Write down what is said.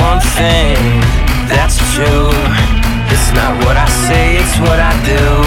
one thing that's true. It's not what I say, it's what I do.